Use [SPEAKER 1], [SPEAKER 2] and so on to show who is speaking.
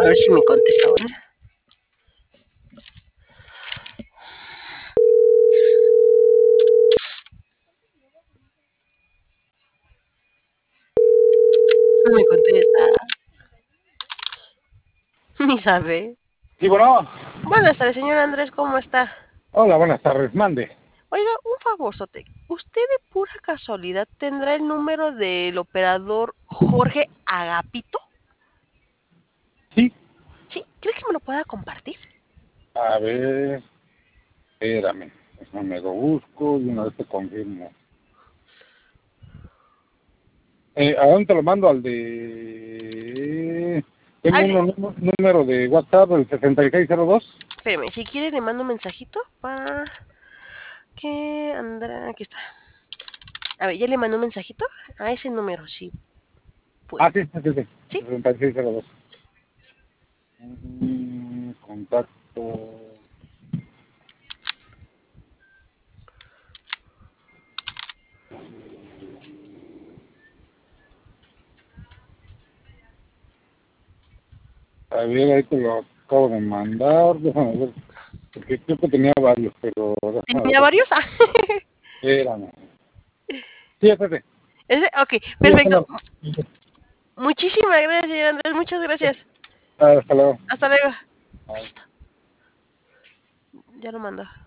[SPEAKER 1] A ver si me contesta ahora. No me contesta. Ni sabe.
[SPEAKER 2] Sí, bueno.
[SPEAKER 1] Buenas tardes, señor Andrés, ¿cómo está?
[SPEAKER 2] Hola, buenas tardes. Mande.
[SPEAKER 1] Oiga, un favorzote. ¿Usted de pura casualidad tendrá el número del operador Jorge Agapito?
[SPEAKER 2] Sí.
[SPEAKER 1] ¿Sí? ¿Cree que me lo pueda compartir?
[SPEAKER 2] A ver, espérame. Déjame lo busco y una vez te confirmo. ¿A dónde te lo mando? Al de... Tengo
[SPEAKER 1] Ale,
[SPEAKER 2] un número de WhatsApp, el 6602.
[SPEAKER 1] espérame, si quiere le mando un mensajito para que Andrés... Aquí está. A ver, ya le mando un mensajito a ese número, sí
[SPEAKER 2] Ah,
[SPEAKER 1] puede.
[SPEAKER 2] sí, sí, sí.
[SPEAKER 1] ¿Sí?
[SPEAKER 2] 6602. Contacto. A ver, ahí te lo acabo de mandar. Déjame ver. Porque creo que tenía varios, pero déjame
[SPEAKER 1] ¿Tenía
[SPEAKER 2] ver.
[SPEAKER 1] varios? Ah,
[SPEAKER 2] Espérame. Sí, ese.
[SPEAKER 1] ese, ok,
[SPEAKER 2] Sí, ese
[SPEAKER 1] perfecto.
[SPEAKER 2] no.
[SPEAKER 1] Muchísimas gracias, señor Andrés, muchas gracias.
[SPEAKER 2] Hasta luego.
[SPEAKER 1] Hasta luego. Ahí
[SPEAKER 2] Bye.
[SPEAKER 1] está, ya lo mandó.